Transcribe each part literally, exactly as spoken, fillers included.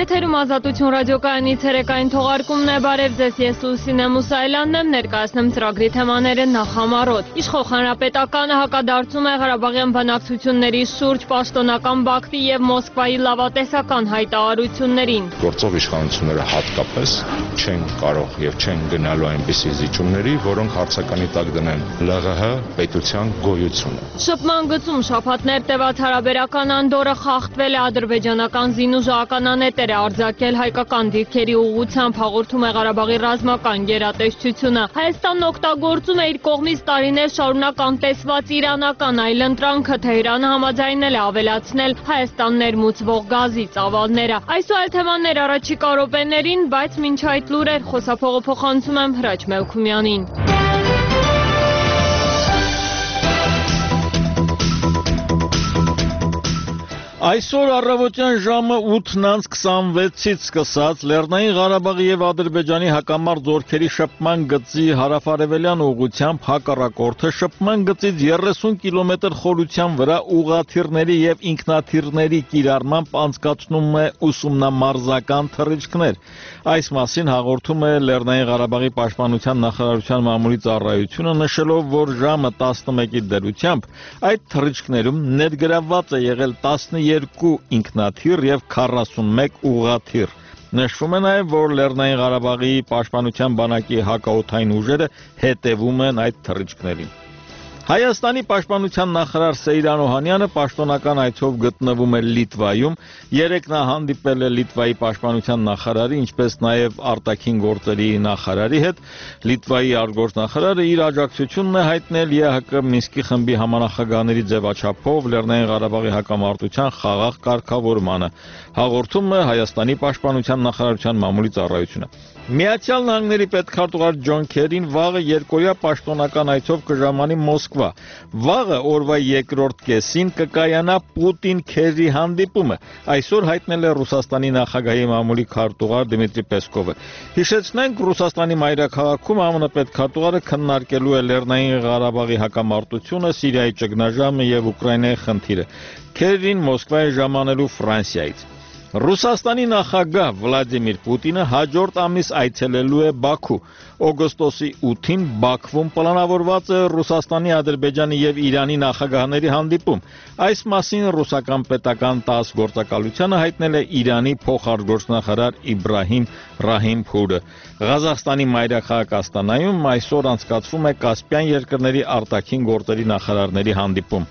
Եթերում Ազատություն ռադիոկայանի ցերեկային թողարկումն է, բարև ձեզ, ես Լուսինե Մուսայելյանն եմ, ներկայացնում ծրագրի թեմաները նախամարոտ։ Իշխող հանրապետականը հակադարձում է Ղարաբաղյան բանակցությունների շուրջ պաշտոնական Բաքվի եւ Մոսկվայի լավատեսական հայտարարություններին։ Գործող իշխանությունները հատկապես չեն կարող եւ չեն գնալու այնպիսի զիջումների, որոնք հարցականի տակ դնեն ԼՂՀ պետության գոյությունը։ Շփման գծում շաբաթներ տևած հարաբերական անդորը խախտվել է, ադրբեջանական զինուժը ականանետեր է արձակել հայկական դիրքերի ուղղությամբ, հաղորդում է Ղարաբաղի ռազմական գերատեսչությունը։ Հայաստանն օգտագործում է իր կողմից տարիներ շարունակ անտեսված իրանական այլընտրանքը, Թեհրանը համաձայնել է ավելացնել Հայաստան ներմուծվող գազի ծավալները։ Այս ու այլ թեմաներ առաջիկա րոպեներին, բայց մինչ այդ լուրեր, խոսափողը փոխանցում եմ Հրաչ Մելքումյանին։ Այսօր առավոտյան ժամը ութն անց քսանվեցից սկսած Լեռնային Ղարաբաղի եւ Ադրբեջանի հակամարտ զորքերի շփման գծի հարավարևելյան ուղղությամբ հակառակորդը շփման գծից երեսուն կիլոմետր խորության վրա ուղղաթիռների եւ ինքնաթիռների կիրառմամբ անցկացնում է ուսումնամարզական թռիչքներ։ Այս մասին հաղորդում է Լեռնային Ղարաբաղի պաշտպանության նախարարության մամուլի ծառայությունը, նշելով, որ ժամը տասնմեկի դրությամբ այդ թռիչքներում ներգրավված է եղել տասնյոթ ինքնաթիռ եւ քառասունմեկ ուղղաթիռ։ Նշվում է նաև, որ Լեռնային Ղարաբաղի պաշտպանության բանակի հակաօդային ուժերը հետևում են այդ թռիչքներին։ Հայաստանի պաշտպանության նախարար Սեյրան Օհանյանը պաշտոնական այցով գտնվում է Լիտվայում, երեկ նա հանդիպել է Լիտվայի պաշտպանության նախարարի, ինչպես նաև արտաքին գործերի նախարարի հետ։ Լիտվայի արտգործնախարարը իր աջակցությունն է հայտնել ԵՀԿ Մինսկի խմբի համանախագահների ձևաչափով Լեռնային Ղարաբաղի հակամարտության խաղաղ կարգավորմանը, հաղորդում է Հայաստանի պաշտպանության նախարարության մամուլի ծառայությունը։ Միացյալ Նահանգների պետքարտուղար Ջոն Քերին վաղը երկօրյա պաշտոնական այցով կժամանի Մոսկվա։ Վաղը օրվա երկրորդ կեսին կկայանա Պուտին-Քերի հանդիպումը, այսօր հայտնել է Ռուսաստանի նախագահի մամուլի քարտուղար Դմիտրի Պեսկովը։ Հիշեցնենք, Ռուսաստանի մայրաքաղաքում ԱՄՆ պետքարտուղարը քննարկելու է Լեռնային Ղարաբաղի հակամարտությունը, Սիրիայի ճգնաժամը եւ Ուկրաինայի խնդիրը։ Քերին Մոսկվա է ժամանելու Ֆրանսիայից։ Ռուսաստանի նախագահ Վլադիմիր Պուտինը հաջորդ ամիս այցելելու է Բաքու։ Օգոստոսի ութին Բաքվում պլանավորված է Ռուսաստանի, Ադրբեջանի եւ Իրանի նախագահների հանդիպում։ Այս մասին ռուսական պետական տաս գործակալությանը հայտնել է Իրանի փոխարտգործնախարար Իբրահիմ Ռահիմփուրը։ Ղազախստանի մայրաքաղաք Աստանայում այսօր անցկացվում է Կասպյան երկրների արտաքին գործերի նախարարների հանդիպում։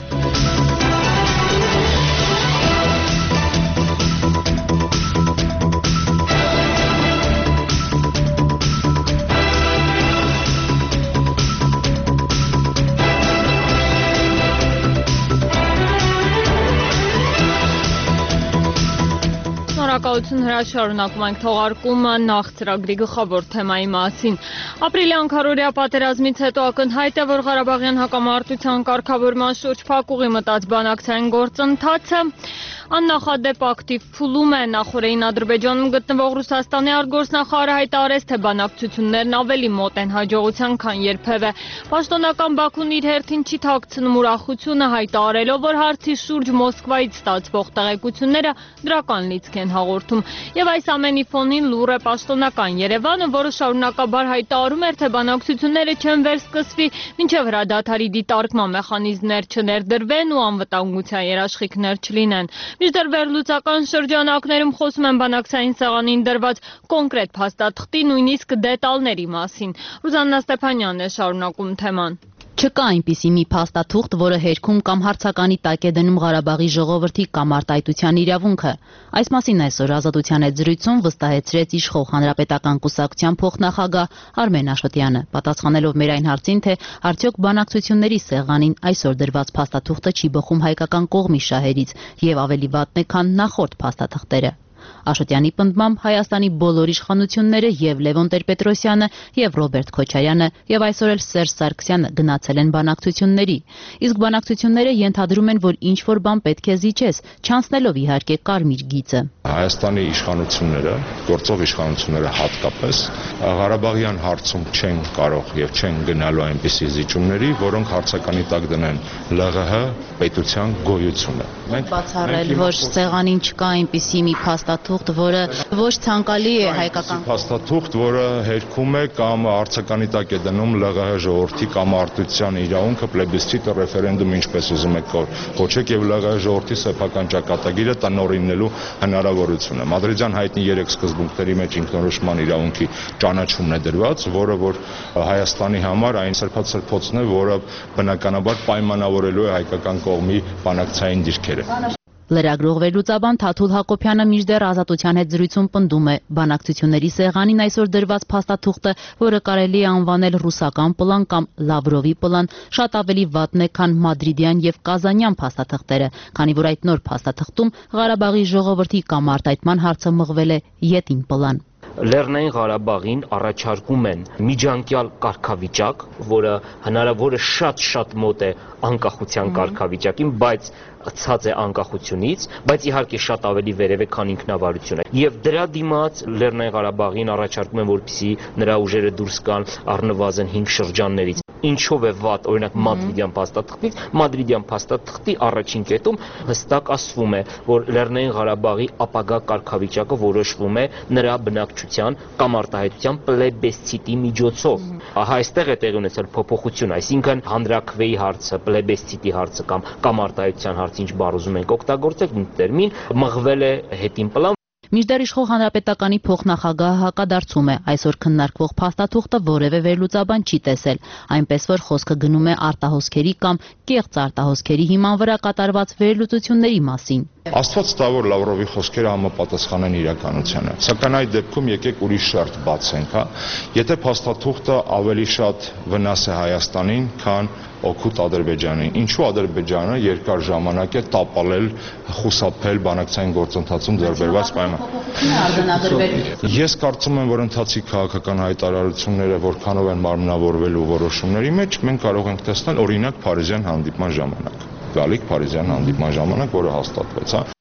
Շնորհակալություն Հրաչ, շարունակում ենք թողարկումը նախ ծրագրի գլխավոր թեմայի մասին։ Ապրիլի անքարորյա պատերազմից հետո ակնհայտ է, որ Ղարաբաղյան հակամարտության կարգավորման շուրջ փակուղի մտած բանակցային գործընթացը աննախադեպ ակտիվ փուլում է։ Նախորդին Ադրբեջանում գտնվող Ռուսաստանի արտգործնախարարը հայտարարեց, թե բանակցություններն ավելի մոտ են հաջողության, քան երբևէ։ Պաշտոնական Բաքուն իր հերթին չի թաքցնում ուրախությունը, հայտարարելով, որ հարցի շուրջ Մոսկվայից ստացվող տեղեկությունները դրական լիցք են հաղորդում։ Եվ այս ամենի ֆոնին լուռ է պաշտոնական Երևանը, որը շարունակաբար հայտարարում էր, թե բանակցությունները չեն վերսկսվի, մինչև հրադադարի դիտարկման մեխանիզմներ չներդրվեն ու անվտանգության երաշխիքներ չլինեն։ Մինչդեռ վերլուծական շրջանակներում խոսում են բանակցային սեղանին դրված կոնկրետ փաստաթղթի, նույնիսկ դետալների մասին։ Ռուզաննա Ստեփանյանն է շարունակում թեման։ Չկա այնպիսի մի փաստաթուղթ, որը հերքում կամ հարցականի տակ է դնում Ղարաբաղի ժողովրդի կամ արտահայտության իրավունքը։ Այս մասին այսօր Ազատության հետ զրույցում վստահեցրեց իշխող հանրապետական կուսակցության փոխնախագահ Արմեն Աշոտյանը, պատասխանելով մեր այն հարցին, թե արդյոք բանակցությունների սեղանին այսօր դրված փաստաթուղթը չի բխում հայկական կողմի շահերից եւ ավելի վատն է, քան նախորդ փաստաթղթերը։ Աշոտյանի պնդմամբ Հայաստանի բոլոր իշխանությունները եւ Լևոն Տեր-Պետրոսյանը եւ Ռոբերտ Քոչարյանը եւ այսօր էլ Սերժ Սարգսյանը գնացել են բանակցությունների, իսկ բանակցությունները ենթադրում են, որ ինչ որ բան պետք է զիջես, չանցնելով իհարկե կարմիր գիծը։ Հայաստանի իշխանությունները, գործող իշխանությունները հատկապես Ղարաբաղյան հարցում չեն կարող եւ չեն գնալու այնպիսի զիջումների, որոնք հարցականի տակ դնեն ԼՂՀ պետության գոյությունը։ Մենք բացառել, որ սեղանին չկա այնպիսի մի փաստ փաստաթուղթ, որը ոչ ցանկալի է հայկական փաստաթուղթ, որը հերքում է կամ արձականի տակ է դնում ԼՂՀ ժողովրդի կամ արտության իրավունքը պլեբիսցիտը ռեֆերենդում ինչպես ուզում եք կոչեք եւ ԼՂՀ ժողովրդի սեփական ճակատագիրը տնօրինելու հնարավորությունը։ Մադրիդյան հայտնի երեք սկզբունքների մեջ ինքնորոշման իրավունքի ճանաչումն է դրված, որը որ Հայաստանի համար այն սրբացրփոցն է, որը բնականաբար պայմանավորելու է հայկական կողմի բանակցային դիրքերը։ Լրագրող վերլուծաբան Թաթուլ Հակոբյանը մինչդեռ Ազատության հետ զրույցում պնդում է, բանակցությունների սեղանին այսօր դրված փաստաթուղթը, որը կարելի է անվանել ռուսական պլան կամ Լավրովի պլան, շատ ավելի վատն է, քան մադրիդյան եւ կազանյան փաստաթղթերը, քանի որ այդ նոր փաստաթղթում Ղարաբաղի ժողովրդի կամարտայտման հարցը մղվել է յետին պլան։ Լեռնային Ղարաբաղին առաջարկում են միջանկյալ կարգավիճակ, որը հնարավոր է շատ-շատ մոտ է անկախության կարգավիճակին, բայց ցած է անկախությունից, բայց իհարկե շատ ավելի վերև է, քան ինքնավարությունը։ Եվ դրա դիմաց Լեռնային Ղարաբաղին առաջարկում են, որպեսզի նրա ուժերը դուրս գան առնվազն հինգ շրջաններից։ Ինչով է վատ, օրինակ մադրիդյան փաստաթղթից, մադրիդյան փաստաթղթի առաջին կետում հստակ ասվում է, որ Լեռնային Ղարաբաղի ապագա կարգավիճակը որոշվում է նրա բնակչության կամ արտահայտության պլեբեսցիտի միջոցով։ Ահա այստեղ է տեղի ունեցել փոփոխություն, այսինքն հանրաքվեի հարցը, պլեբեսցիտի հարցը կամ կամ արտահայտության հարցը, ինչ բառ ուզում ենք օգտագործել, տերմին մղվել է հետին պլան։ Մինչդեռ իշխող հանրապետականի փոխնախագահը հակադարձում է, այսօր քննարկվող փաստաթուղթը որևէ վերլուծաբան չի տեսել, այնպես որ խոսքը գնում է արտահոսքերի կամ կեղծ արտահոսքերի հիման վրա կատարված վերլուծությունների մասին։ Աստված տա, որ Լավրովի խոսքերը համապատասխան են իրականությանը, սակայն այդ դեպքում եկեք ուրիշ շերտ բացենք, հա։ Եթե փաստաթուղթը ավելի շատ վնաս է Հայաստանին, քան օգուտ Ադրբեջանին, ինչու Ադրբեջանը երկար ժամանակ է տապալել, խուսափել բանակցային գործընթացում ձեռբերված պայմանները։ Ես կարծում եմ, որ ընթացիկ քաղաքական հայտարարությունները որքանով են մարմնավորվելու որոշումների մեջ, մենք կարող ենք տեսնել օրինակ Փարիզյան հանդիպման ժամանակ, գալիք Փարիզյան հանդիպման ժամանակ, որը հաստատվեց, հա։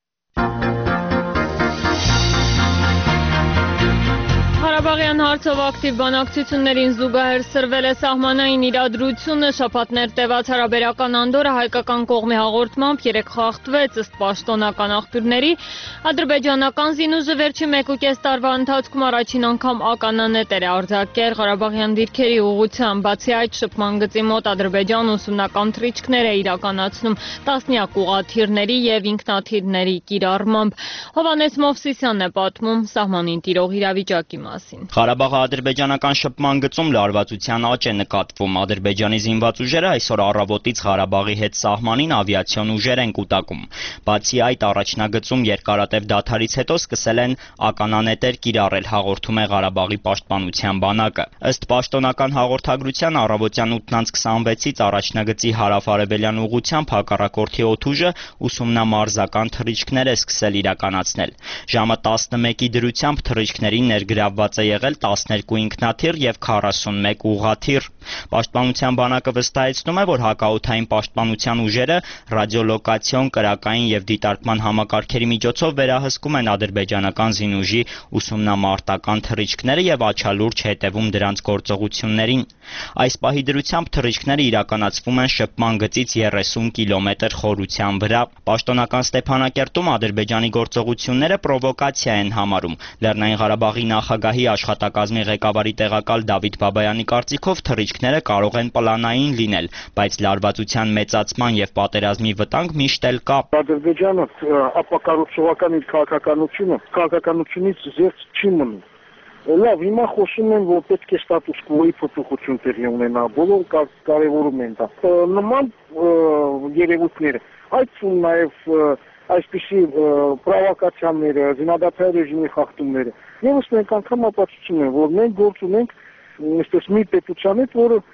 Ղարաբաղյան հարցով ակտիվ բանակցություններին զուգահեռ սրվել է սահմանային իրադրությունը, շաբաթներ տևած հարաբերական անդորը հայկական կողմի հաղորդմամբ երեկ խախտվեց ըստ պաշտոնական աղբյուրների, ադրբեջանական զինուժը վերջին մեկուկես տարվա ընթացքում առաջին անգամ ականանետեր է արձակել Ղարաբաղյան դիրքերի ուղղությամբ, բացի այդ շփման գծի մոտ Ադրբեջանը ուսումնական թռիչքներ է իրականացնում տասնյակ ուղղաթիռների եւ ինքնաթիռների կիրառմամբ։ Հովհաննես Մովսիսյանն է պատմում սահմանին տիրող իրավիճակի մասին։ Ղարաբաղի ադրբեջանական շփման գծում լարվածության աճ է նկատվում։ Ադրբեջանի զինված ուժերը այսօր առավոտից Ղարաբաղի հետ սահմանին ավիացիոն ուժեր են կուտակում։ Բացի այդ, առաջնագծում երկարատև դադարից հետո սկսել են ականանետեր կիրառել, հաղորդում է Ղարաբաղի պաշտպանության բանակը։ Ըստ պաշտոնական հաղորդագրության առավոտյան ութն քսանվեցից առաջնագծի հարավ-արևելյան ուղղությամբ հակառակորդի օդուժը ուսումնամարզական թռիչքներ է սկսել իրականացնել։ Ժամը տասնմեկի դրությամբ թռիչքներին ներգրավված է եղել տասներկու ինքնաթիռ եւ քառասունմեկ ուղղաթիռ։ Պաշտպանության բանակը վստահեցնում է, որ հակաօդային պաշտպանության ուժերը ռադիոլոկացիոն, կրակային եւ դիտարկման համակարգերի միջոցով վերահսկում են ադրբեջանական զինուժի ուսումնամարտական թռիչքները եւ աչալուրջ հետեւում դրանց գործողություններին։ Այս պահի դրությամբ թռիչքները իրականացվում են շփման գծից երեսուն կիլոմետր խորության վրա։ Պաշտոնական Ստեփանակերտում Ադրբեջանի գործողությունները պրովոկացիա են համարում։ Լեռնային Ղարաբաղի նախագահի աշխատակազմի ղեկավարի տեղակալ Դավիթ Բաբայանի կարծիքով թռիչքները կարող են պլանային լինել, բայց լարվածության մեծացման եւ պատերազմի վտանգ միշտ էլ կա։ Ադրբեջանը ապակառուցողական իր քաղաքականությունը քաղաքականությունից զերծ չի մնում։ Լավ, հիմա խոսում են, որ պետք է ստատուս կվոյի փոփոխություն տեղի ունենա, բոլոր կարևորում են դա։ Նման երևույթները, այդ նաև այսպիսի պրովոկացիաները, զինադադարի ռեժիմի խախտումները, եւս մենք անգամ ապացուցում են, որ մենք գործ ունենք այսպես մի պետության հետ, որը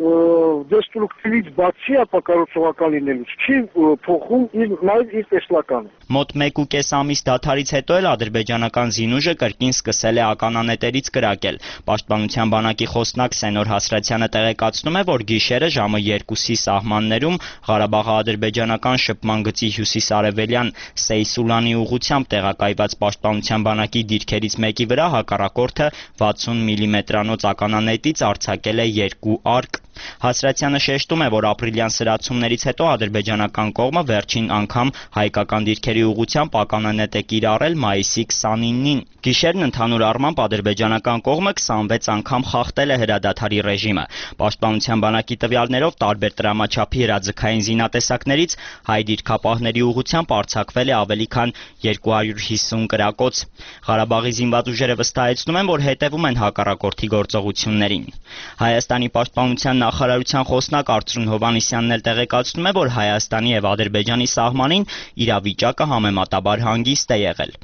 դեստրուկտիվից բացի ապակառուցողական լինելուց չի փոխում իր նաև իր տեսլականը։ Մոտ մեկ ու կես ամիս դադարից հետո էլ ադրբեջանական զինուժը կրկին սկսել է ականանետերից կրակել։ Պաշտպանության բանակի խոսնակ Սենոր Հասրատյանը տեղեկացնում է, որ գիշերը ժամը երկուսի սահմաններում Ղարաբաղի ադրբեջանական շփման գծի հյուսիս-արևելյան Սեյսուլանի ուղղությամբ տեղակայված պաշտպանության բանակի դիրքերից մեկի վրա հակառակորդը վաթսուն միլիմետրանոց ականանետից արձակել է երկու արկ։ Հասրատյանը շեշտում է, որ ապրիլյան սրացումներից հետո ադրբեջանական կողմը վերջին անգամ հայկական դիրքերի ուղղությամբ ականանետ է կիրառել մայիսի քսանինին։ Գիշերն ընդհանուր առմամբ ադրբեջանական կողմը քսանվեց անգամ խախտել է հրադադարի ռեժիմը։ Պաշտպանության բանակի տվյալներով տարբեր տրամաչափի հրաձգային զինատեսակներից հայ դիրքապահների ուղղությամբ արձակվել է ավելի քան երկու հարյուր հիսուն կրակոց։ Ղարաբաղի զինված ուժերը վստահեցնում են, որ հետևում են հակառակորդի գործողություններին։ Հայաստանի պաշտպանության նախարարության խոսնակ Արծրուն Հովհաննիսյանն էլ տեղեկացնում է, որ Հայաստանի եւ Ադրբեջանի սահմանին իրավիճակը համեմատաբար հանգիստ է եղել։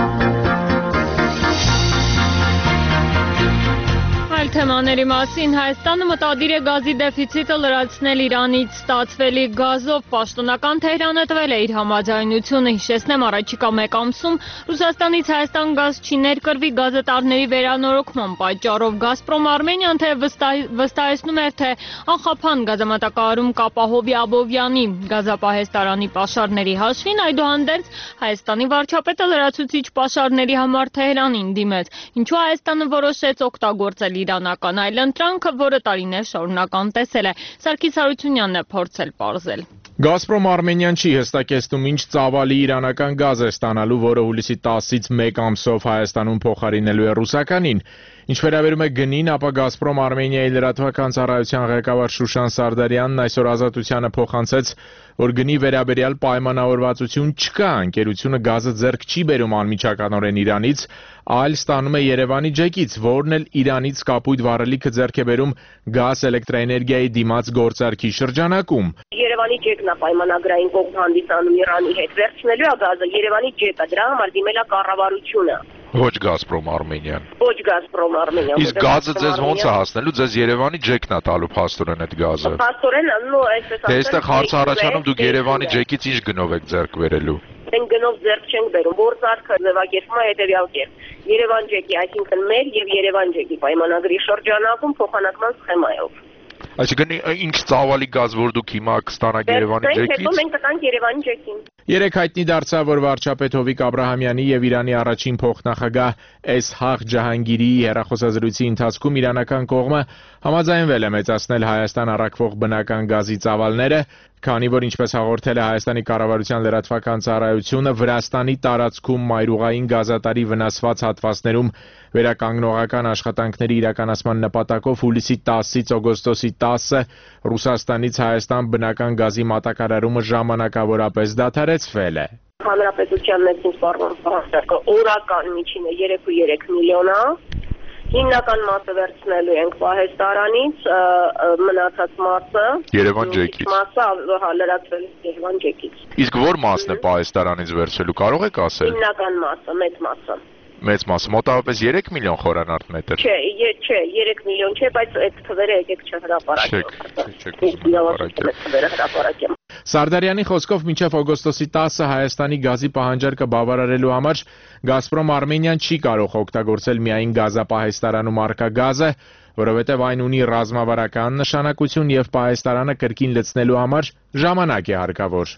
Թեմաների մասին Հայաստանը մտադիր է գազի դեֆիցիտը լրացնել Իրանից ստացվելիք գազով։ Պաշտոնական Թեհրանը տվել է իր համաձայնությունը։ Հիշեցնեմ, առաջիկա մեկ ամսում Ռուսաստանից Հայաստան գազ չի ներկրվի գազատարների վերանորոգման պատճառով։ Գազպրոմ Արմենիան թե վստահեցնում էր, թե անխափան գազամատակարարում կապահովի Աբովյանի գազապահեստարանի պաշարների հաշվին, այդուհանդերձ Հայաստանի վարչապետը լրացուցիչ պաշարների համար Թեհրանին դիմեց, ինչու Հայաստանը որոշեց օգտագործել իրանական այլընտրանքը, որը տարիներ շարունակ անտեսել է։ Սարգիս Հարությունյանն է փորձել պարզել։ Գազպրոմ Արմենիան չի հստակեցնում, ինչ ծավալի իրանական գազ է ստանալու, որը հուլիսի տասից մեկ ամսով Հայաստանում փոխարինելու է ռուսականին։ Ինչ վերաբերում է գնին, ապա Գազպրոմ Արմենիայի լրատվական ծառայության ղեկավար Շուշան Սարդարյանն այսօր Ազատությանը փոխանցեց, որ գնի վերաբերյալ պայմանավորվածություն չկա, ընկերությունը գազը ձեռք չի բերում անմիջականորեն Իրանից, այլ ստանում է Երևանի ջեկից, որն էլ Իրանից կապույտ վառելիքը ձեռք է բերում գազ էլեկտրաէներգիայի դիմաց գործարքի շրջանակում։ Երևանի ջեկն է պայմանագրային կողմ հանդիսանում Իրանի հետ, վերցնելու է գազը Երևանի ջեկը, դրա համար դիմել է կառավարությունը։ Ոչ Գազպրոմ Արմենիան։ Ոչ Գազպրոմ Արմենիան։ Իսկ գազը ձեզ ոնց է հասնելու, ձեզ Երևանի ջեկն է տալու փաստորեն այդ գազը։ Փաստորեն, նո, այսպես ասած։ Դե այստեղ հարց առաջանում, դուք Երևանի ջեկից ինչ գնով եք ձեռք բերելու։ Մենք գնով ձեռք չենք բերում, գործարքը ձևակերպվում է հետևյալ կերպ։ Երևան ջեկի, այսինքն մեր եւ Երևան ջեկի պայմանագրի շրջանակում փոխանակման սխեմայով։ Այսինքն ինչ ծավալի գազ որ դուք հիմա կստանաք Երևանի ջեկից։ Հետո մենք կտանք Երևանի ջեկին։ Երեք հայտնի դարձավ, որ վարչապետ Հովիկ Աբրահամյանի եւ Իրանի առաջին փոխնախագահ Էսհաղ Ջահանգիրիի հեռախոսազրույցի ընթացքում իրանական կողմը համաձայնվել է մեծացնել Հայաստան առաքվող բնական գազի ծավալները, քանի որ ինչպես հաղորդել է Հայաստանի կառավարության լրատվական ծառայությունը, Վրաստանի տարածքում մայրուղային գազատարի վնասված հատվածներում վերականգնողական աշխատանքների իրականացման նպատակով հուլիսի տասից օգոստոսի տասը Ռուսաստանից Հայաստան բնական գազի մատակարարումը ժամանակավորապես դադարեցվել է։ Հանրապետության ներքին սպառնալիքը օրական միջինը երեք ու երեք միլիոն է։ Հիմնական մասը վերցնելու ենք պահեստարանից, մնացած մասը Երևան ջեկից։ Մասը լրացվել Երևան ջեկից։ Իսկ որ մասն է պահեստարանից վերցվելու, կարող եք ասել։ Հիմնական մասը, մեծ մասը։ Մեծ մասը, մոտավորապես երեք միլիոն խորանարդ մետր։ Չէ, չէ, երեք միլիոն չէ, բայց այդ թվերը եկեք չհրապարակեմ։ Չեք, չեք հրապարակեմ։ Սարդարյանի խոսքով մինչև օգոստոսի տասը Հայաստանի գազի պահանջարկը բավարարելու համար Գազպրոմ Արմենիան չի կարող օգտագործել միայն գազապահեստարանում առկա գազը, որովհետև այն ունի ռազմավարական նշանակություն եւ պահեստարանը կրկին լցնելու համար ժամանակ է հարկավոր։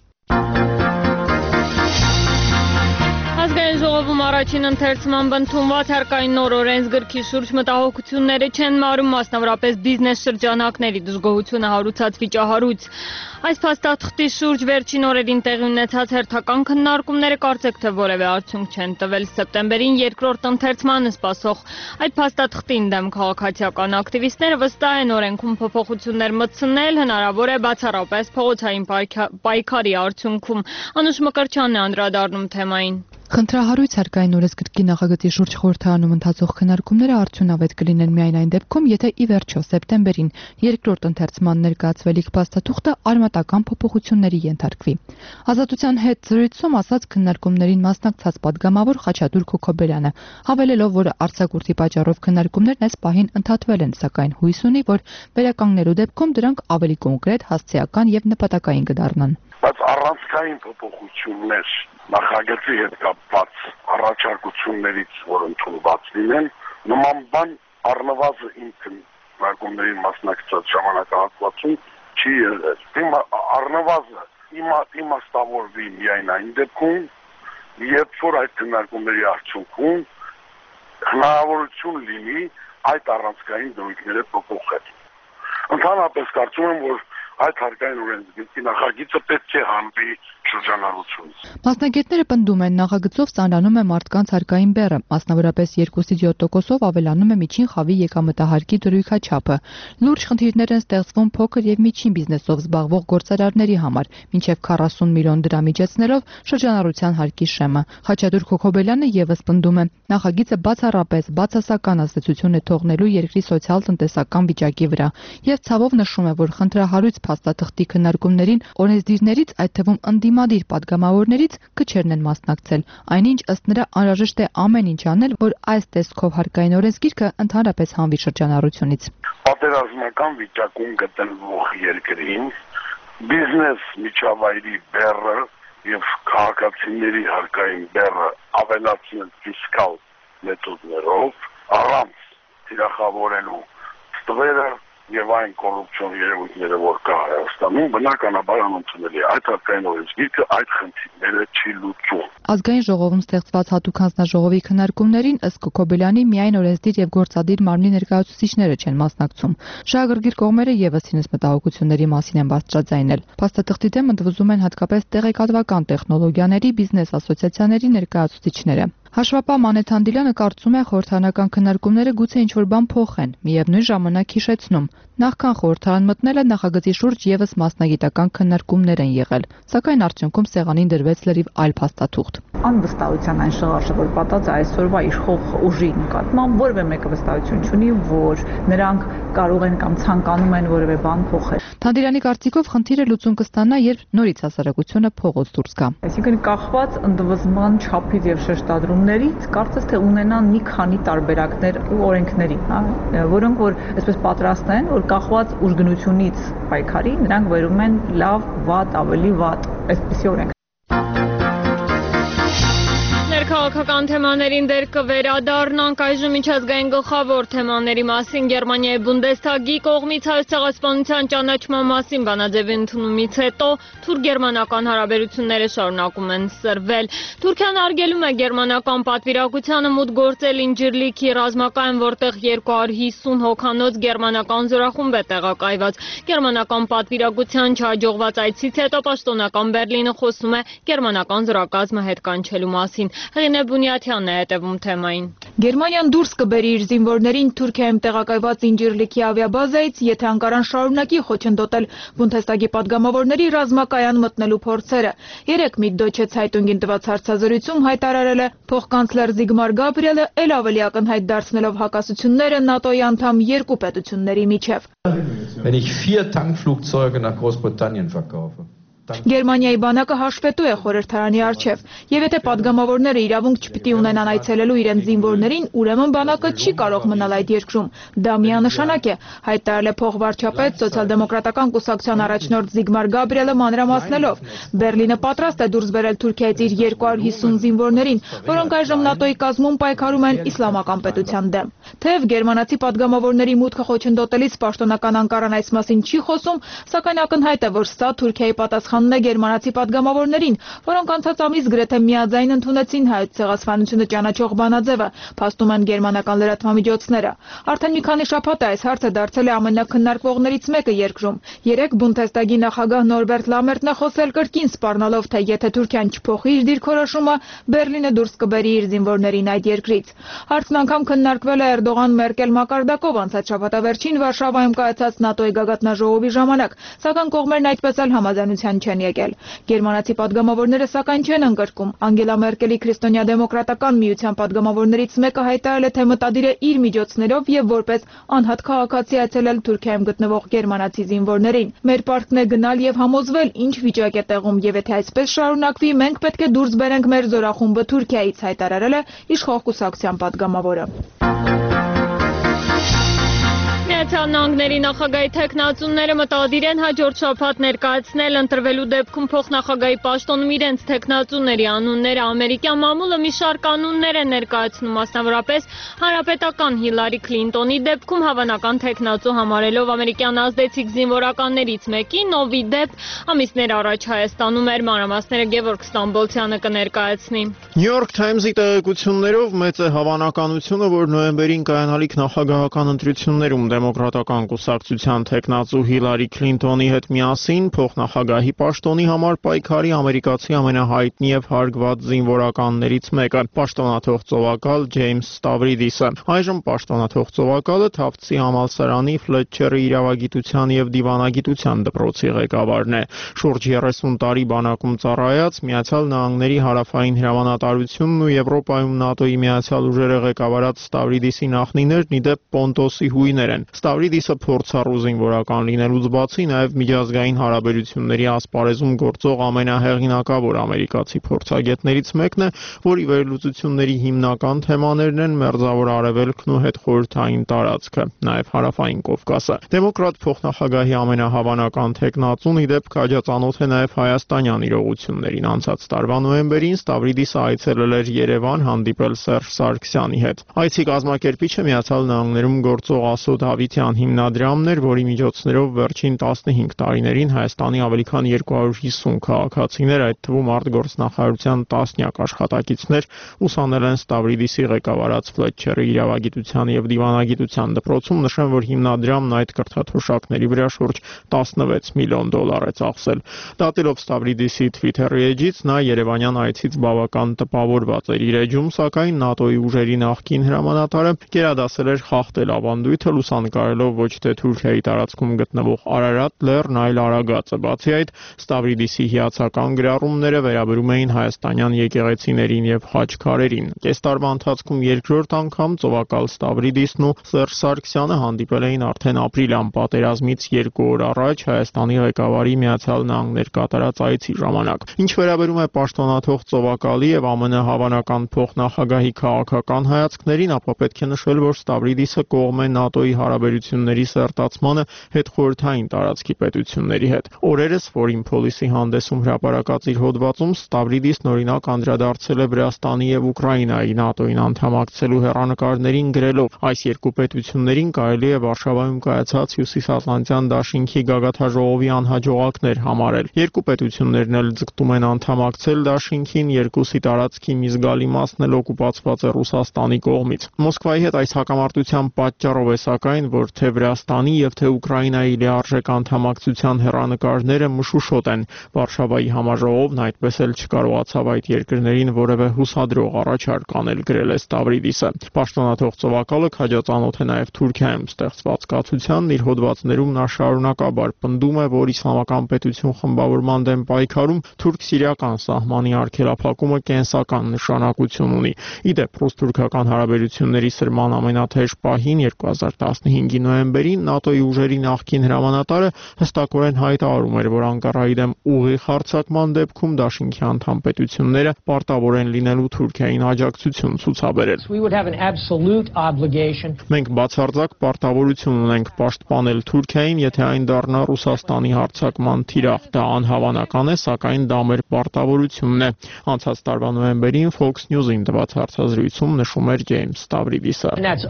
Ազգային ժողովում առաջին ընթերցման ընդունված հարկային նոր օրենսգրքի շուրջ մտահոգությունները չեն մարում, մասնավորապես բիզնես շրջանակների դժգոհությունը հարուցած վիճահարույց։ Այս փաստաթղթի շուրջ վերջին օրերին տեղի ունեցած հերթական քննարկումները կարծեք թե որևէ արդյունք չեն տվել։ Սեպտեմբերին երկրորդ ընթերցմանը սպասող այդ փաստաթղթին դեմ քաղաքացիական ակտիվիստները վստահ են օրենքում փոփոխություններ մտցնել հնարավոր է բացառապես փողոցային պայքարի արդյունքում։ Անուշ Մկրտչյանն է անդրադառնում թեմային։ Խնդրահարույց հարկային օրենսգրքի նախագծի շուրջ խորհրդարանում ընթացող քննարկումները արդյունավետ կլինեն միայն այն դեպքում, եթե ի վերջո սեպտեմբերին երկրորդ ընթերցման ներկայացվելիք փաստաթուղթը արմատական փոփոխությունների ենթարկվի։ Ազատության հետ զրույցում ասաց քննարկումներին մասնակցած պատգամավոր Խաչատուր Քոքոբերյանը, հավելելով, որ արձակուրդի պատճառով քննարկումներն այս պահին ընդհատվել են, սակայն հույս ունի, որ վերականգնելու դեպքում դրանք ավելի կոնկրետ, հասցեական եւ նպատակային կդառնան։ Բայց առանցքային փոփոխություններ նախագծի հետ կապված առաջարկություններից, որ ընդունված լինեն, նման բան առնվազն իմ քննարկումներին մասնակցած ժամանակահատվածում չի եղել։ Առնվազն իմաստավորվի միայն այն դեպքում, երբ որ այդ քննարկումների արդյունքում հնարավորություն լինի այդ առանցքային դրույթները փոփոխել։ Ընդհանրապես կարծում եմ, որ այդ հարկային օրենսգրքի նախագիծը պետք է հանվի շրջանառությունից։ Մասնագետները պնդում են, նախագծով ծանրանում է մարդկանց հարկային բեռը, մասնավորապես երկուսից յոթ տոկոսով ավելանում է միջին խավի եկամտահարկի դրույքաչափը։ Լուրջ խնդիրներ են ստեղծվում փոքր եւ միջին բիզնեսով զբաղվող գործարարների համար, մինչեւ քառասուն միլիոն դրամ իջեցնելով շրջանառության հարկի շեմը։ Խաչատուր Քոքոբելյանը եւս պնդում է, նախագիծը բացառապես բացասական ազդեցություն է թողնելու երկրի սոցիալ-տնտեսական վիճակի վրա եւ ցավով նշում է, որ խնդրահարույց փաստաթղթի քննարկումներին օրենսդիրներից, այդ թվում ընդդիմադիր падգամավորներից քչերն են մասնակցել։ Այնինչ ըստ նրա անհրաժեշտ է ամեն ինչ անել, որ այս տեսքով հարկային օրենսգիրքը ընդհանրապես հանվի շրջանառությունից։ Պատերազմական վիճակում գտնվող երկրին բիզնես միջավայրի բեռը եւ քաղաքացիների հարկային բեռը ավելացնել ֆիսկալ մեթոդներով առանց թիրախավորելու ստվերը եւ այն կոռուպցիոն երևույթները, որ կա Հայաստանում, բնականաբար անընդունելի է։ Այդ հարկային օրենսգիրքը այդ խնդիրները չի լուծում։ Ազգային ժողովում ստեղծված հատուկ հանձնաժողովի քննարկումներին ըստ Քոքոբելյանի միայն օրենսդիր եւ գործադիր մարմնի ներկայացուցիչները չեն մասնակցում։ Շահագրգիռ կողմերը եւս իրենց մտահոգությունների մասին են բարձրաձայնել։ Փաստաթղթի դեմ ընդվզում են հատկապես տեղեկատվական տեխնոլոգիաների բիզնես ասոցիացիաների ներկայացուցիչները։ Հաշվապահ Մանեթ Հանդիլյանը կարծում է, խորհրդարանական քննարկումները գուցե ինչ-որ բան փոխեն, միևնույն ժամանակ հիշեցնում. նախքան խորհրդարան մտնելը նախագծի շուրջ եւս մասնագիտական քննարկումներ են եղել, սակայն արդյունքում սեղանին դրվեց լրիվ այլ փաստաթուղթ։ Անվստահության այն շղարշը, որ պատած է այսօրվա իշխող ուժի նկատմամբ, որևէ մեկը վստահություն չունի, որ նրանք կարող են կամ ցանկանում են որևէ բան փոխել։ Հանդիլյանի կարծիքով խնդիրը լուծում կստանա, երբ նորից հասարակությունը փողոց դուրս գա։ Այսինքն կախված ընդվզման չափից եւ շեշտադրումներից կարծես թե ունենան մի քանի տարբերակներ ու օրենքների, հա, որոնք որ այսպես պատրաստ են, որ կախված ուժգնությունից պայքարի, նրանք վերում են լավ, վատ, ավելի վատ, այսպիսի օրենք։ Քաղաքական թեմաներին դեր կվերադառնանք այժմ միջազգային գլխավոր թեմաների մասին Գերմանիայի Բունդեսթագի կողմից հայոց ցեղասպանության ճանաչման մասին բանաձևի ընդունումից հետո թուրք-գերմանական հարաբերությունները շարունակում են սրվել։ Թուրքիան արգելում է գերմանական պատվիրակությանը մուտք գործել Ինջիրլիքի ռազմակայան, որտեղ երկու հարյուր հիսուն հոգանոց գերմանական զորախումբ է տեղակայված։ Գերմանական պատվիրակության չհաջողված այցից հետո պաշտոնական Բերլինը խոսում է գերմանական զորակազմը հետ կանչելու մասին։ Հեղինե Բունյաթյանն է հետևում թեմային։ Գերմանիան դուրս կբերի իր զինվորներին Թուրքիայում տեղակայված Ինջիրլիքի ավիաբազայից, եթե Անկարան շարունակի խոչընդոտել Բունդեսթագի падգամավորների ռազմակայան մտնելու փորձերը։ Երեկ մի Դոյչե ցայտունգին տված հարցազրույցում հայտարարել է փոխկանցլեր Զիգմար Գաբրիելը, ել ավելի ակնհայտ դարձնելով հակասությունները ՆԱՏՕ-ի անդամ երկու պետությունների միջև։ Wenn ich vier Tankflugzeuge nach Großbritannien verkaufe. Գերմանիայի բանակը հաշվետու է խորհրդարանի առջև, եւ եթե падգամավորները իրավունք չպիտի ունենան այցելելու իրենց զինվորներին, ուրեմն բանակը չի կարող մնալ այդ երկրում։ Դա միանշանակ է, հայտարարել է փոխվարչապետ սոցիալ-դեմոկրատական կուսակցության առաջնորդ Զիգմար Գաբրիելը մանրամասնելով. Բերլինը պատրաստ է դուրս բերել Թուրքիայից իր երկու հարյուր հիսուն զինվորներին, որոնք այժմ ՆԱՏՕ-ի կազմում պայքարում են իսլամական պետության դեմ։ Թեև գերմանացի падգամավորների մուտքը խոչընդոտելիս պաշտոնական Անկարան այս մասին չի խոսում, սակայն ակնհայտ է, որ սա Թուրքիայի պատասխան է գերմանացի падգամավորներին, որոնք անցած ամիս գրեթե միաձայն ընդունեցին հայոց ցեղասպանությունը ճանաչող բանաձևը, փաստում են գերմանական լրատվամիջոցները։ Արդեն մի քանի շաբաթ է այս հարցը դարձել է ամենակննարկվողներից մեկը երկրում։ Երեկ Բունդեսթագի նախագահ Նորբերտ Լամերտն է խոսել կրկին սպառնալով, թե եթե Թուրքիան չփոխի իր դիրքորոշումը, Բերլինը դուրս կբերի իր զինվորներին այդ երկրից։ Հարցն անգամ քննարկվել է Էրդողան-Մերկել մակարդակով անցած շաբաթավերջին Վարշավայում կայացած ՆԱՏՕ-ի գագաթնաժողովի ժամանակ, սակայն կողմերն այդպես էլ համաձայնության չեն եկել։ Գերմանացի падգամավորները սակայն չեն ընկրկում։ Անգելա Մերկելի քրիստոնյա-դեմոկրատական միության падգամավորներից մեկը հայտարարել է, թե մտադիր է իր միջոցներով եւ որպես անհատ քաղաքացի այցելել Թուրքիայում գտնվող գերմանացի զինվորներին։ Մեր պարտքն է գնալ եւ համոզվել, ինչ վիճակ է տեղում, եւ եթե այսպես շարունակվի, մենք պետք է դուրս բերենք մեր զորախումբը Թուրքիայից, հայտարարել է իշխող կուսակցության падգամավորը։ Միացյալ Նահանգների նախագահի թեկնածուները մտադիր են հաջորդ շաբաթ ներկայացնել ընտրվելու դեպքում փոխնախագահի պաշտոնում իրենց թեկնածուների անունները։ Ամերիկյան մամուլը մի շարք անուններ է ներկայացնում, մասնավորապես հանրապետական Հիլարի Քլինտոնի դեպքում հավանական թեկնածու համարելով ամերիկյան ազդեցիկ զինվորականներից մեկին, ով ի դեպ ամիսներ առաջ Հայաստանում էր։ Մանրամասները Գևորգ Ստամբոլցյանը կներկայացնի։ New York Times-ի տեղեկություններով մեծ է հավանականությունը, որ նոյեմբերին կայանալիք նախագահական ընտրություններում դեմոկրատական կուսակցության թեկնածու Հիլարի Քլինտոնի հետ միասին փոխնախագահի պաշտոնի համար պայքարի ամերիկացի ամենահայտնի եւ հարգված զինվորականներից մեկը, պաշտոնաթող ծովակալ Ջեյմս Ստավրիդիսը։ Այժմ պաշտոնաթող ծովակալը Թավթսի համալսարանի Ֆլետչերի իրավագիտության եւ դիվանագիտության դպրոցի ղեկավարն է։ Շուրջ երեսուն տարի բանակում ծառայած Միացյալ Նահանգների հարավային հրամանատարությունն ու Եվրոպայում ՆԱՏՕ-ի միացյալ ուժերը ղեկավարած Ստավրիդիսի նախնիներն ի դեպ Պոնտոսի հույներ են։ Ստավրիդիսը փորձառու զինվորական լինելուց բացի նաև միջազգային հարաբերությունների ասպարեզում գործող ամենահեղինակավոր ամերիկացի փորձագետներից մեկն է, որի վերլուծությունների հիմնական թեմաներն են Մերձավոր Արևելքն ու հետխորհրդային տարածքը, նաև Հարավային Կովկասը։ Դեմոկրատ փոխնախագահի ամենահավանական թեկնածուն ի դեպ քաջածանոթ է նաև հայաստանյան իրողություններին։ Անցած տարվա նոյեմբերին Ստավրիդիսը այցելել էր Երևան հանդիպել Սերժ Սարգսյանի հետ։ Այցի կազմակերպիչը Միացյալ Նահանգներում գործող Ասոդ Հավիտյան հիմնադրամն էր, որի միջոցներով վերջին տասնհինգ տարիներին Հայաստանի ավելի քան երկու հարյուր հիսուն քաղաքացիներ, այդ թվում արտգործնախարարության տասնյակ աշխատակիցներ ուսանել են Ստավրիդիսի ղեկավարած Ֆլետչերի իրավագիտության եւ դիվանագիտության դպրոցում, նշեմ, որ հիմնադրամն այդ կրթաթոշակների վրա շուրջ տասնվեց միլիոն դոլար է ծախսել։ Դատելով Ստավրիդիսի Twitter-ի էջից նա Երևանյան այցից բավական տպավորված էր իր էջում, սակայն ՆԱՏՕ-ի ուժերի նախկին հրամանատարը գերադասել էր խախտել ավանդույթը, լուսանկարելով ոչ թե Թուրքիայի տարածքում գտնվող Արարատ լեռն, այլ Արագածը։ Բացի այդ, Ստավրիդիսի հիացական գրառումները վերաբերում էին հայաստանյան եկեղեցիներին եւ խաչքարերին։ Կես տարվա ընթացքում երկրորդ անգամ ծովակալ Ստավրիդիսն ու Սերժ Սարգսյանը հանդիպել էին արդեն ապրիլյան պատերազմից երկու օր առաջ Հայաստանի ղեկավարի Միացյալ Նահանգներ կատարած այցի ժամանակ։ Ինչ վերաբերում է պաշտոնաթող ծովակալի եւ ԱՄՆ հավանական փոխնախագահի քաղաքական հայացքներին, ապա պետք է նշել, որ Ստավրիդիսը կողմ է ՆԱՏՕ-ի հարաբերությունների սերտացմանը հետխորհրդային տարածքի պետությունների հետ։ Օրերս Foreign Policy հանդեսում հրապարակած իր հոդվածում Ստավրիդիսն օրինակ անդրադարձել է Վրաստանի եւ Ուկրաինայի ՆԱՏՕ-ին անդամակցելու հեռանկարներին գրելով. այս երկու պետություններին կարելի է Վարշավայում կայացած Հյուսիսատլանտյան դաշինքի գագաթաժողովի անհաջողակներ համարել։ Երկու պետություններն էլ ձգտում են անդամակցել դաշինքին, երկուսի տարածքի մի զգալի մասն էլ օկուպացված է Ռուսաստանի կողմից։ Մոսկվայի հետ այս հակամարտության պատճառով է սակայն, որ թե Վրաստանի եւ թե Ուկրաինայի լիարժեք անդամակցության հեռանկարները մշուշոտ են։ Վարշավայի համաժողովն այդպես էլ չկարողացավ այդ երկրներին որևէ հուսադրող առաջարկ անել, գրել է Ստավրիդիսը։ Պաշտոնաթող ծովակալը քաջածանոթ է նաև Թուրքիայում ստեղծված կացությանն, իր հոդվածներում նա շարունակաբար պնդում է, որ իսլամական պետություն խմբավորման դեմ պայքարում թուրք-սիրիական սահմանի արգելափակումը կենսական նշանակություն ունի։ Ի դեպ, ռուս-թուրքական հարաբերությունների սրման ամենաթեժ պահին երկու հազար տասնհինգի նոյեմբերին ՆԱՏՕ-ի ուժերի նախկին հրամանատարը հստակորեն հայտարարում էր, որ Անկարայի դեմ ուղիղ հարձակման դեպքում դաշինքի անդամ պետությունները պարտավոր են լինելու Թուրքիային աջակցություն ցուցաբերել։ Մենք բացարձակ պարտավորություն ունենք պաշտպանել Թուրքիային, եթե այն դառնա Ռուսաստանի հարձակման թիրախ։ Դա անհավանական է, սակայն դա մեր պարտավորությունն է։ Անցած տարվա նոյեմբերին Fox News-ին տված հարցազրույցում նշում էր Ջեյմս Ստավրիդիսը։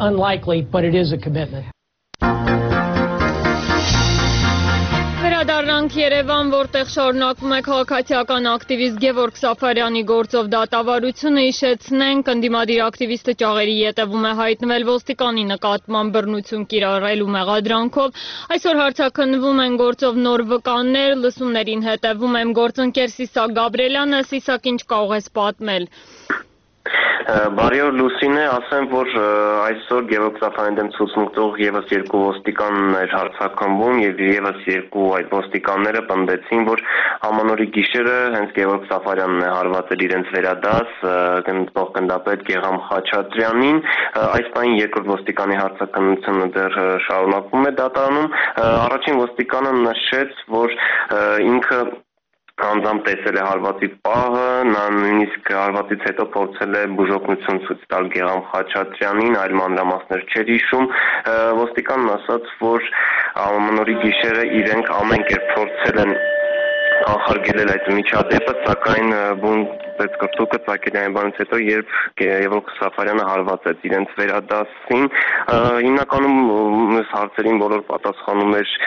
Վերադառնանք Երևան, որտեղ շարունակվում է քաղաքացիական ակտիվիստ Գևորգ Սաֆարյանի գործով դատավարությունը, հիշեցնենք, ընդդիմադիր ակտիվիստը ճաղերի ետևում է հայտնվել ոստիկանի նկատմամբ բռնություն կիրառելու մեղադրանքով։ Այսօր հարցաքննվում են գործով նոր վկաններ, լսումներին հետևում եմ գործընկեր Սիսակ Գաբրելյանը։ Սիսակ, ինչ կարող ես պատմել։ Բարի օր Լուսինե, ասեմ, որ այսօր Գևորգ Սաֆարյանի դեմ ցուցմուծող եւս երկու ոստիկաններ հարձակվում եւ եւս երկու այդ ոստիկանները պնդեցին, որ ամանորի գիշերը հենց Գևորգ Սաֆարյանն է հարվածել իրենց վերադաս գնդող գնդապետ Գեգամ Խաչատրյանին։ Այս պահին երկրորդ ոստիկանի հարցաքննությունը դեռ շարունակվում է դատարանում։ Առաջին ոստիկանը նշեց, որ ինքը անձամբ տեսել է հարվածի պահը, նա նույնիսկ հարվածից հետո փորձել է բուժօգնություն ցույց տալ Գեգամ Խաչատրյանին, այլ մանրամասներ չէր հիշում։ Ոստիկանն ասաց, որ ամանորի գիշերը իրենք ամեն կերպ փորձել են կանխարգելել այդ միջադեպը, սակայն բուն պետքրտուկը Ծակելյանյանից հետո, երբ Գևորգ Սաֆարյանը հարվածեց իրենց վերադասին, հիմնականում այս հարցերին բոլոր պատասխանում էր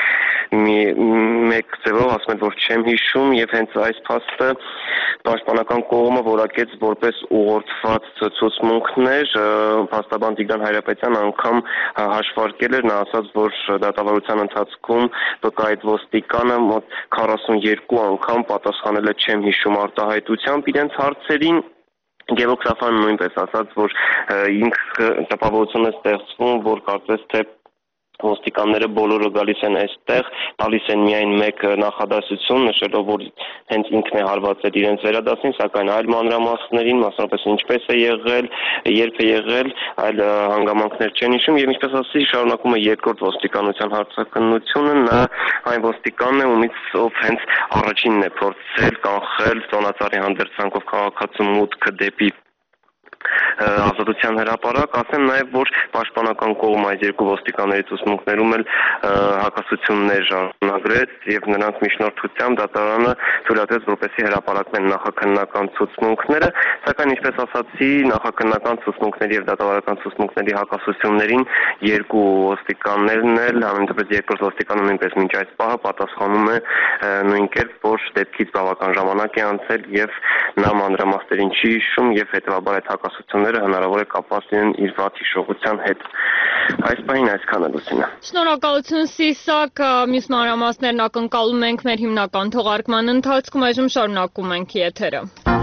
մեկ ձևով ասում են, որ չեմ հիշում, եւ հենց այս փաստը պաշտպանական կողմը որակեց որպես ուղղորդված ցուցմունքներ, փաստաբան Տիգրան Հայրապետյանը անգամ հաշվարկել էր, նա ասաց, որ դատավարության ընթացքում վկայիչ ոստիկանը մոտ քառասունյոթ անգամ պատասխանել է չեմ հիշում արտահայտությամբ իրենց հարցերին։ Գևոքսաֆանը նույնպես ասաց, որ ինքը տպավորություն է ստեղծվում, որ կարծես թե ոստիկանները բոլորը գալիս են այստեղ, տալիս են միայն մեկ նախադասություն, նշելով, որ հենց ինքն է հարվածել իրենց վերադասին, սակայն այլ մանրամասներին, մասնավորապես ինչպես է եղել, երբ է եղել, այլ հանգամանքներ չեն հիշում, եւ ինչպես ասացի, շարունակում է երկրորդ ոստիկանության հարցաքննությունը, նա այն ոստիկանն է, ումից ով հենց առաջինն է փորձել կանխել ծոնածառի հանդերձանքով քաղաքացու մուտքը դեպի ազատության հրապարակ, ասեմ նաև, որ պաշտպանական կողմը այս երկու ոստիկանների ցուցմունքներում էլ հակասություններ ժառանգրեց եւ նրանց միջնորդությամբ դատարանը թույլատրեց, որպեսզի հրապարակվեն նախաքննական ցուցմունքները, սակայն ինչպես ասացի, նախաքննական ցուցմունքների եւ դատավարական ցուցմունքների հակասություններին երկու ոստիկաններն էլ, համենայնպես երկրորդ ոստիկանը նույնպես մինչ այս պահը պատասխանում է նույն կերպ, որ դեպքից բավական ժամանակ է անցել եւ նա մանրամասներին չի հիշում եւ հետեւաբար այդ հակասությունները հնարավոր է կապված լինեն իր վատ հիշողության հետ։ Այս պահին այսքանը Լուսինա։ Շնորհակալություն Սիսակ, մյուս մանրամասներն ակնկալում ենք մեր հիմնական թողարկման ընթացքում, այժմ շարունակում ենք եթերը։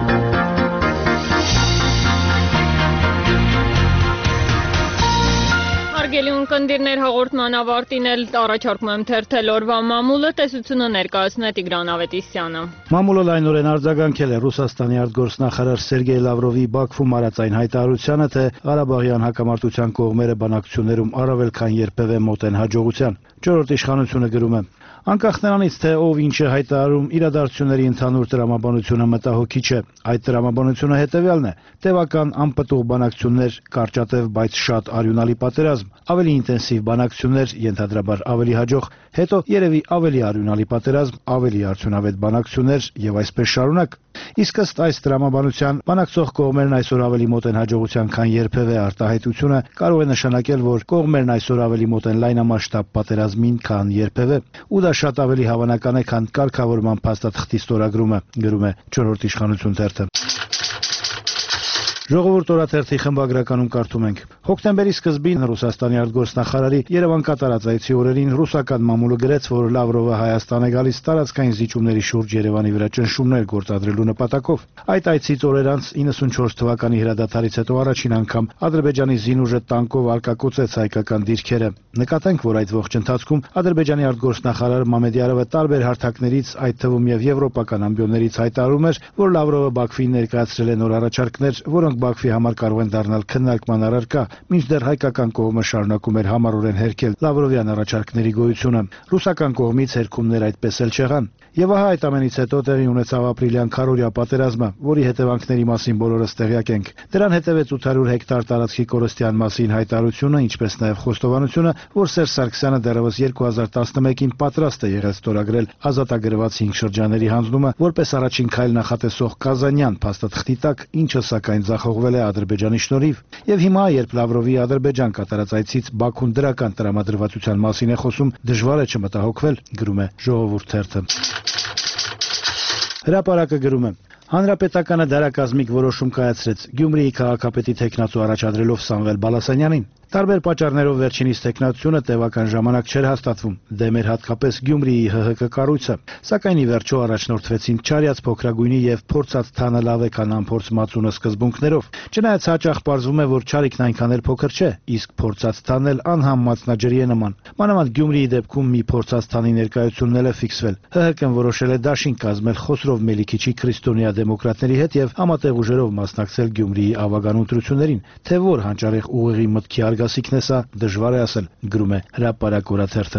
Հարգելի ունկնդիրներ, հաղորդման ավարտին էլ առաջարկում եմ թերթել օրվա մամուլը, տեսությունը ներկայացնում է Տիգրան Ավետիսյանը։ Մամուլը լայնորեն արձագանքել է Ռուսաստանի արտգործնախարար Սերգեյ Լավրովի Բաքվում արած այն հայտարարությանը, թե Ղարաբաղյան հակամարտության կողմերը բանակցություններում առավել քան երբևէ մոտ են հաջողության։ Չորրորդ իշխանությունը գրում է. Անկախ նրանից, թե ով ինչ է հայտարարում, իրադարձությունների ընդհանուր տրամաբանությունը մտահոգիչ է։ Այդ տրամաբանությունը հետևյալն է. տևական անպտուղ բանակցություններ, կարճատև, բայց շատ արյունալի պատերազմ, ավելի ինտենսիվ բանակցություններ, ենթադրաբար ավելի հաջող, հետո երևի ավելի արյունալի պատերազմ, ավելի արդյունավետ բանակցություններ եւ այսպես շարունակ։ Իսկ ըստ այս տրամաբանության, բանակցող կողմերն այսօր ավելի մոտ են հաջողության, քան երբևէ արտահայտությունը կարող է նշանակել, որ կողմերն այսօր ավելի մոտ են լայնամասշտաբ պատերազմին, քան երբևէ, ու դա շատ ավելի հավանական է, քան կարգավորման փաստաթղթի ստորագրումը, գրում է չորրորդ իշխանություն թերթը։ Ժողովուրդ օրաթերթի խմբագրականում կարդում ենք. Հոկտեմբերի սկզբին Ռուսաստանի արտգործնախարարի Երևան կատարած այցի օրերին ռուսական մամուլը գրեց, որ Լավրովը Հայաստան է գալիս տարածքային զիջումների շուրջ Երևանի վրա ճնշումներ գործադրելու նպատակով։ Այդ այցից օրեր անց իննսունչորս թվականի հրադադարից հետո առաջին անգամ Ադրբեջանի զինուժը տանկով արկակոծեց հայկական դիրքերը։ Նկատենք, որ այդ ողջ ընթացքում Ադրբեջանի արտգործնախարար Մամեդյարովը տարբեր հարթակներից, այդ թվում եւ եվրոպական ամբիոններից հայտարարում էր, որ Լավրովը Բաքվին ներկայացրել է նոր առաջարկներ, որոնք Բաքվի համար կարող են դառնալ քննարկման առարկա, մինչդեռ հայկական կողմը շարունակում էր համառորեն հերքել Լավրովյան առաջարկների գոյությունը։ Ռուսական կողմից հերքումներ այդպես էլ չեղան։ Եվ ահա այդ ամենից հետո տեղի ունեցավ ապրիլյան քառօրյա պատերազմը, որի հետևանքների մասին բոլորս տեղյակ ենք։ Դրան հետևեց ութ հարյուր հեկտար տարածքի կորստյան մասին հայտարարությունը, ինչպես նաև խոստովանությունը, որ Սերժ Սարգսյանը դեռևս երկու հազար տասնմեկին պատրաստ է եղել ստորագրել ազատագրված հինգ շրջանների հանձնումը, որպես առաջին քայլ նախատեսող Կազանյան փաստաթղթի տակ, ինչը սակայն ձախողվել է Ադրբեջանի շնորհիվ։ Եվ հիմա, երբ Լավրովի Ադրբեջան կատարած այցից Բաքուն դրական տրամադրվածության մասին է խոսում, դժվար է չմտահոգվել, գրում է Ժողովուրդ թերթը։ Հրապարակը գրում է. Հանրապետականը դարակազմիկ որոշում կայացրեց Գյումրիի քաղաքապետի թեկնածու առաջադրելով Սամվել Բալասանյանին։ Տարբեր պատճառներով վերջինիս թեկնածությունը տևական ժամանակ չէր հաստատվում, դեմ էր հատկապես Գյումրիի Հ Հ Կ կառույցը, սակայն ի վերջո առաջնորդվեցին չարյաց փոքրագույնի եւ փորձած թանը լավ է քան անփորձ մածունը սկզբունքներով։ Չնայած հաճախ պարզվում է, որ չարիքն այնքան էլ փոքր չէ, իսկ փորձած թանն էլ անհամ մածնաջրի է նման։ Մանավանդ Գյումրիի դեպքում մի փորձած թանի ներկայությունն էլ է ֆիքսվել։ Հ Հ Կ-ն որոշել է դաշինք կազմել Խոսրով Մելիքիչի քրիստոնյա դեմոկրատների հետ եւ համատեղ ուժերով մասնակցել Գյումրիի ավագան ընտրություններին, թե որ հանճարեղ ուղեղի մտքի արգասիքն է սա, դժվար է ասել, գրում է Հրապարակ օրաթերթը։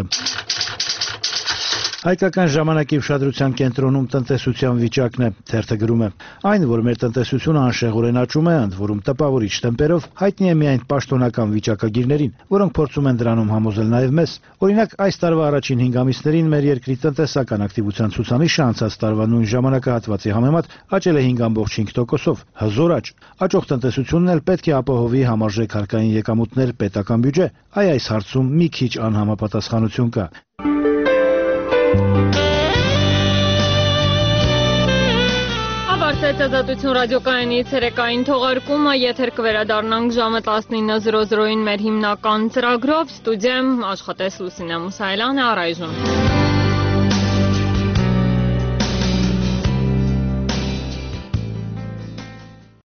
Հայկական ժամանակի ուշադրության կենտրոնում տնտեսության վիճակն է, թերթը գրում է. Այն, որ մեր տնտեսությունը անշեղորեն աճում է, ընդ որում տպավորիչ տեմպերով, հայտնի է միայն պաշտոնական վիճակագիրներին, որոնք փորձում են դրանում համոզել նաև մեզ։ Օրինակ, այս տարվա առաջին հինգ ամիսներին մեր երկրի տնտեսական ակտիվության ցուցանիշը անցած տարվա նույն ժամանակահատվածի համեմատ աճել է հինգ կoma հինգ տոկոսով, հզոր աճ։ Աճող տնտեսությունն էլ պետք է ապահովի համարժեք հարկային եկամուտներ պետական բյուջե։ Այ այս հարցում մի քիչ անհամապատասխանություն կա։ Ավարտեց Ազատություն ռադիոկայանի ցերեկային թողարկումը, եթեր կվերադառնանք ժամը տասնինը զրո զրոին մեր հիմնական ծրագրով, ստուդիայում աշխատեց Լուսինե Մուսայելյանը, առայժմ